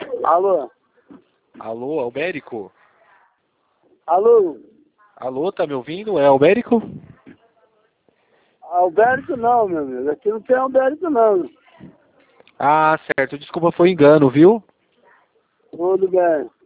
Alô? Alô, Albérico? Alô? Alô, tá me ouvindo? É Albérico? Alberto não, meu amigo. Aqui não tem Alberto não. Ah, certo. Desculpa, foi engano, viu? Tudo bem.